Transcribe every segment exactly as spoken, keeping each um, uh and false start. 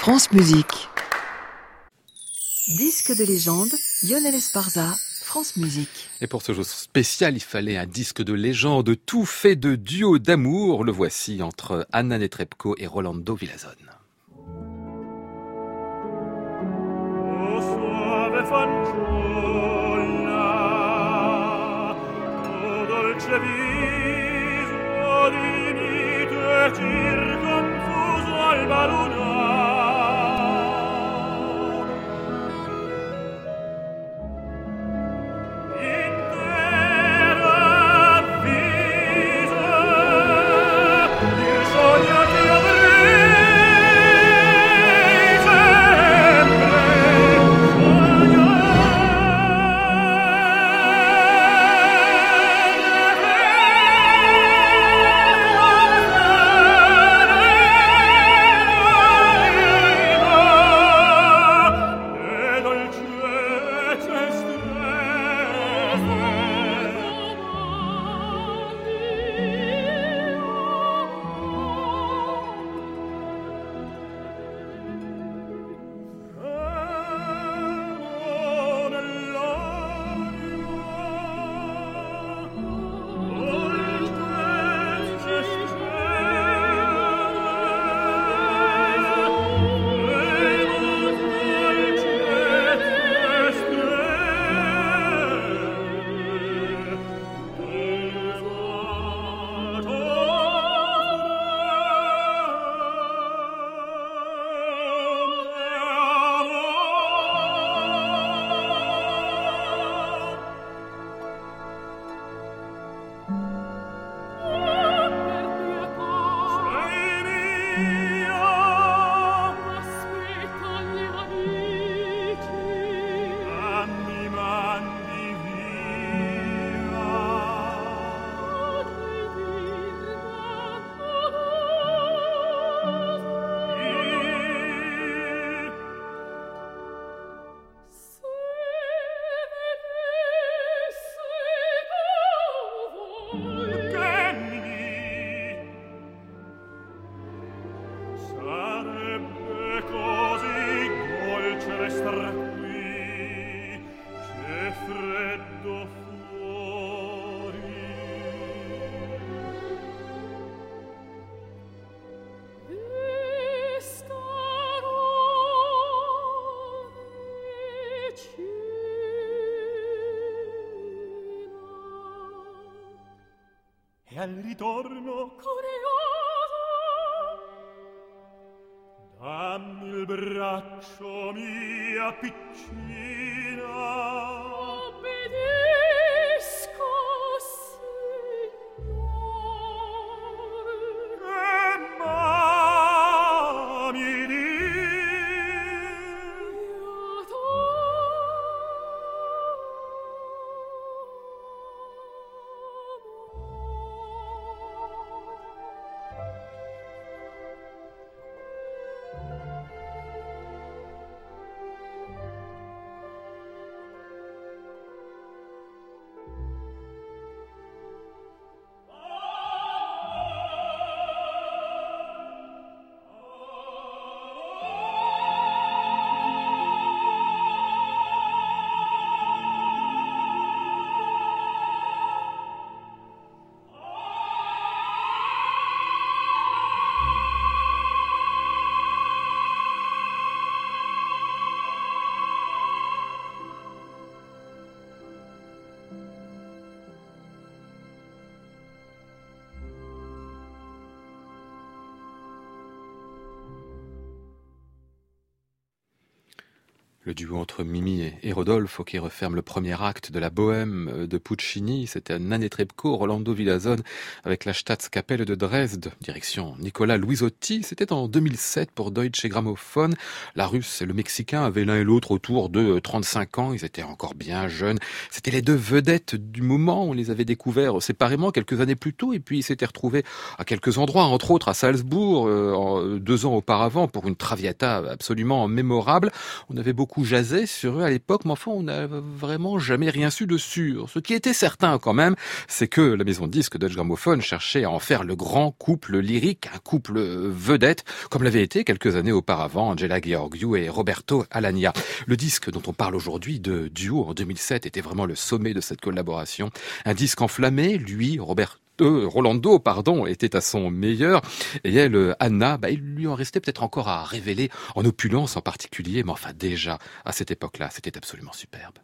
France Musique. Disque de légende, Lionel Esparza, France Musique. Et pour ce jour spécial, il fallait un disque de légende, tout fait de duo d'amour. Le voici entre Anna Netrebko et Rolando Villazon. E al ritorno curioso dammi il braccio mia piccina. Obbedisco, Signore. E ma mi di Le duo entre Mimi et Rodolphe qui referme le premier acte de la Bohème de Puccini. C'était Anna Netrebko, Rolando Villazon avec la Staatskapelle de Dresde, direction Nicolas Luisotti. C'était en deux mille sept pour Deutsche Grammophon. La Russe et le Mexicain avaient l'un et l'autre autour de trente-cinq ans. Ils étaient encore bien jeunes. C'était les deux vedettes du moment. On les avait découverts séparément quelques années plus tôt et puis ils s'étaient retrouvés à quelques endroits, entre autres à Salzbourg, euh, deux ans auparavant pour une Traviata absolument mémorable. On avait beaucoup beaucoup jasé sur eux à l'époque, mais enfin, on n'a vraiment jamais rien su de sûr. Ce qui était certain quand même, c'est que la maison de disques Deutsche Grammophon cherchait à en faire le grand couple lyrique, un couple vedette, comme l'avait été quelques années auparavant Angela Gheorghiu et Roberto Alagna. Le disque dont on parle aujourd'hui de Duo en deux mille sept était vraiment le sommet de cette collaboration. Un disque enflammé, lui, Roberto Euh, Rolando, pardon, était à son meilleur. Et elle, Anna, bah, il lui en restait peut-être encore à révéler, en opulence en particulier, mais enfin déjà, à cette époque-là, c'était absolument superbe.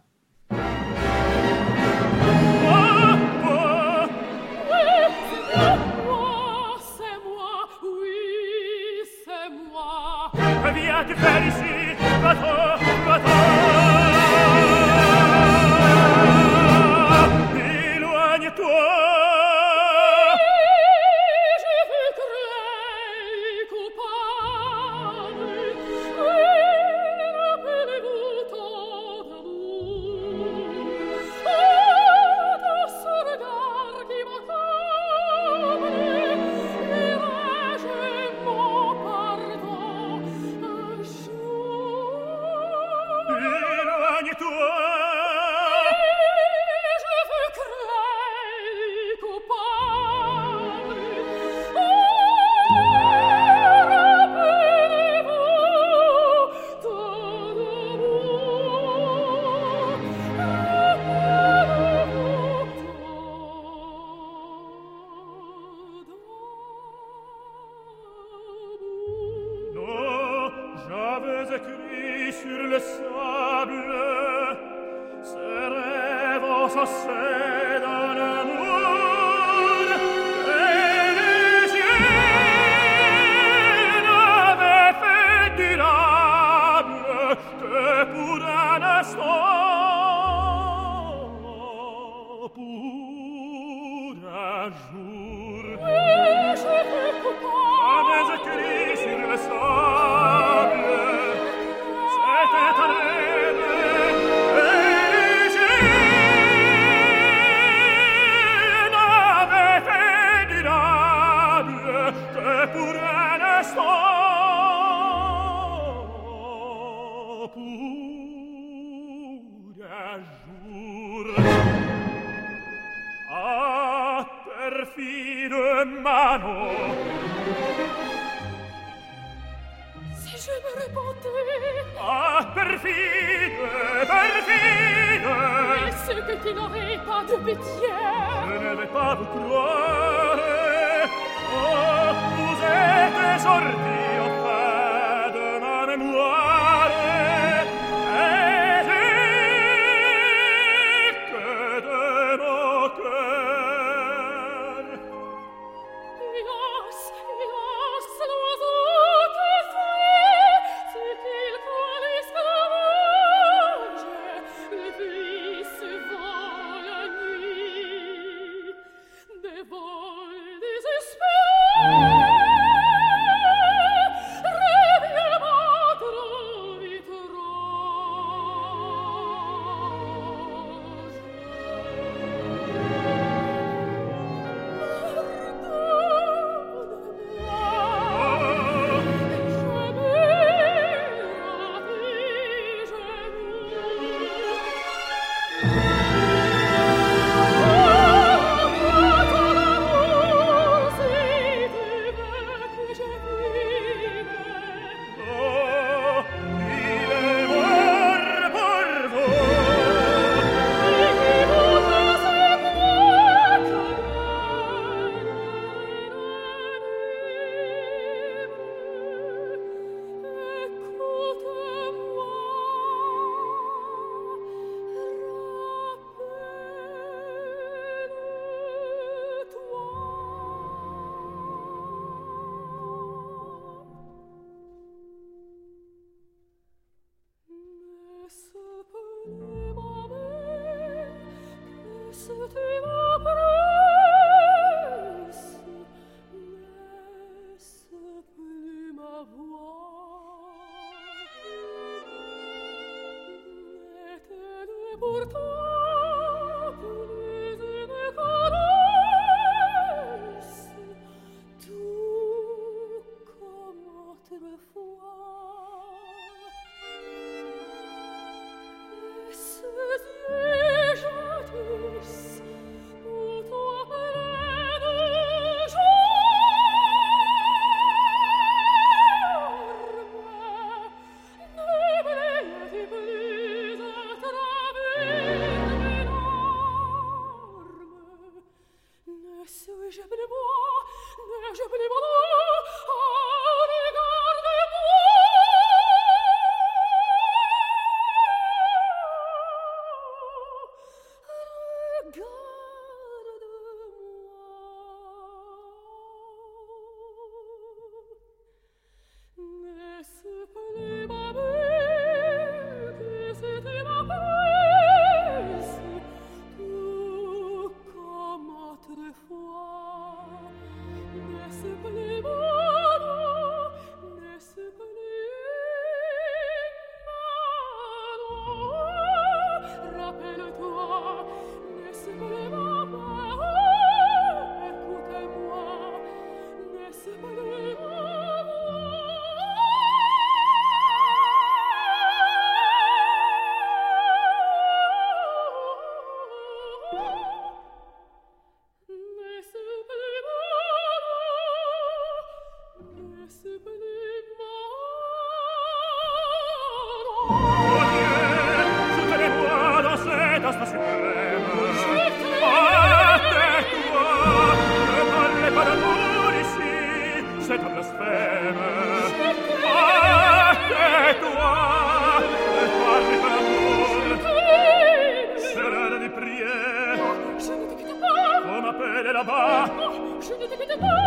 tendresse suprême. Ah, tais-toi, ne parlez pas d'amour ici, c'est un blasphème. Ah, tais-toi, ne parlez pas d'amour, c'est l'heure de prier. Je ne t'écoute pas. On m'appelle là-bas. Je ne t'écoute pas.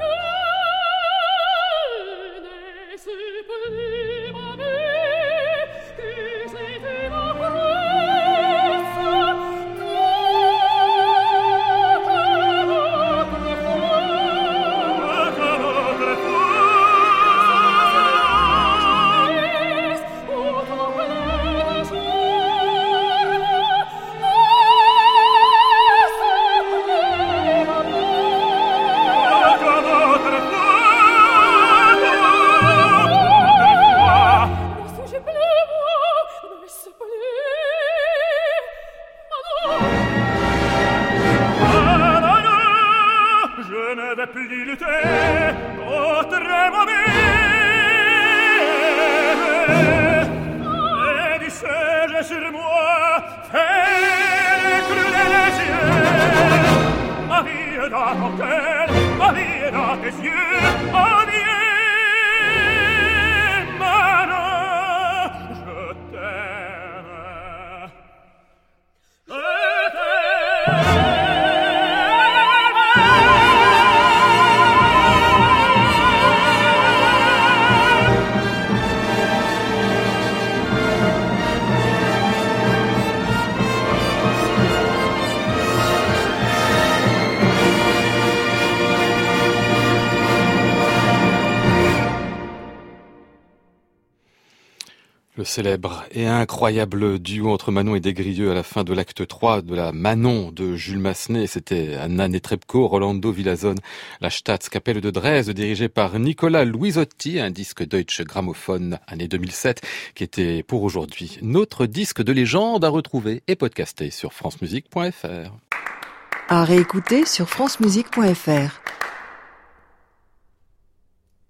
Viens, supplime à nous, que c'était ma promesse. Comme autrefois. Comme autrefois. Ah, non, non, je ne vais plus lutter contre moi-même. Et du siège sur moi, fais crouler les yeux. Ma vie est dans ton cœur, ma vie est dans tes yeux. Oh, viens, maintenant, je t'aime. Je Le célèbre et incroyable duo entre Manon et Des-Grieux à la fin de l'acte trois de la Manon de Jules Massenet. C'était Anna Netrebko, Rolando Villazone, la Staatskapelle de Dresde, dirigée par Nicolas Luisotti, un disque Deutsche Grammophon, année deux mille sept, qui était pour aujourd'hui notre disque de légende à retrouver et podcaster sur francemusique point f r. À réécouter sur francemusique point f r.